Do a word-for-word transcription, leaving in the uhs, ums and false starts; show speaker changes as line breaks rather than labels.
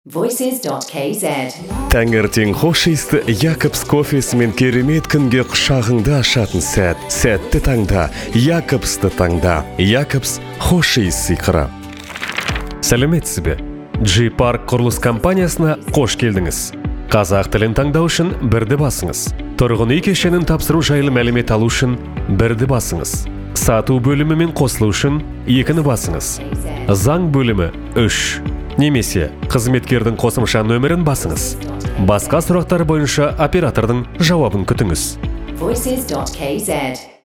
voices dot k z.
Таңертең хош иісті Якобс кофесімен керемет күнге құшағыңды ашатын сәт. Сәтті таңда, Якобсты таңда. Якобс хош иіс сыйқыры. Сәлеметсіз бе? G-Park құрылыс компаниясына қош келдіңіз. Қазақ тілін таңдау үшін бірді басыңыз. Тұрғын үй кешенін тапсыру жайлы мәлімет алу үшін бірді басыңыз. Сату бөлімімен қосылу үшін екіні басыңыз. Заң бөлімі үш. Немесе қызметкердің қосымша нөмірін басыңыз. Басқа сұрақтар бойынша оператордың жауабын күтіңіз.
voices dot k z.